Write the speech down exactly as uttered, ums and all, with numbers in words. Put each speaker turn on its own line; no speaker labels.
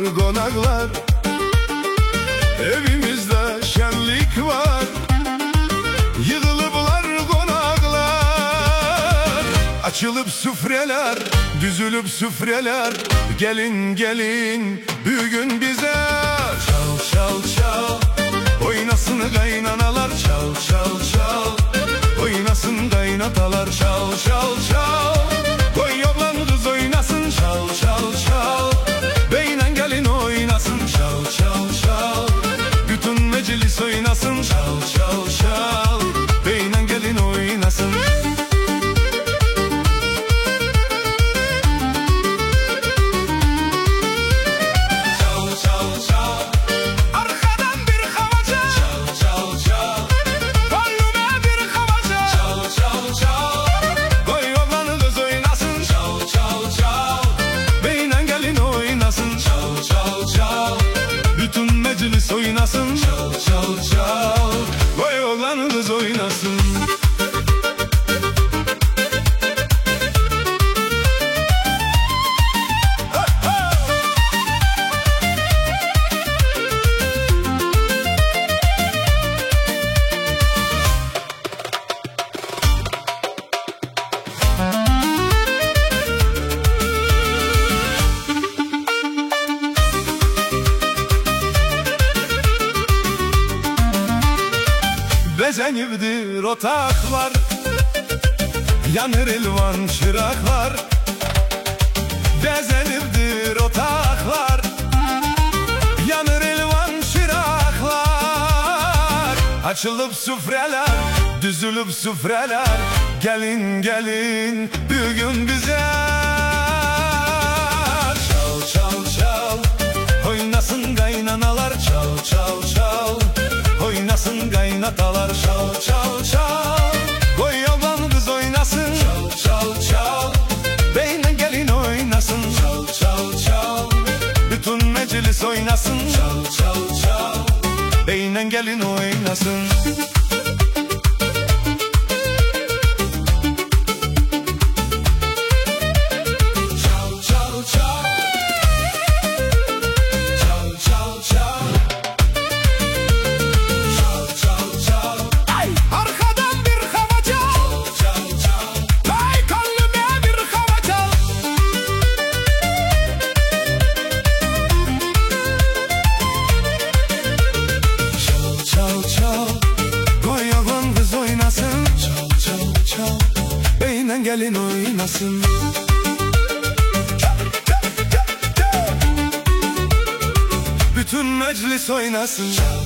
konaklar, evimizde şenlik var. Yığılıplar konaklar, açılıp süfreler, düzülüp süfreler. Gelin gelin bugün bize. Çal çal çal, oynasın kaynanalar. Çal çal çal, oynasın kaynatalar. Çal çal çal, koy oğlan kız oynasın. Çal çal çal, beynen gelin oynasın. Çal çal çal, bütün meclis oynasın. Çal çal çal, beynen gelin oynasın. Meclis oynasın. Çal çal çal, vay oğlan kız oynasın. Bezenibdir otaklar, yanır elvan çıraklar. Bezenibdir otaklar, yanır elvan çıraklar. Açılıp süfreler, düzülüp süfreler. Gelin gelin bugün bize. Çal çal çal, oynasın kaynanalar. Çal çal çal, oynasın kaynatalar. Çal çal çal, koy oğlan kız oynasın. Çal çal çal, beynen gelin oynasın. Çal çal çal, bütün meclis oynasın. Çal çal çal, beynen gelin oynasın. Beynen gelin oynasın. Bütün meclis oynasın.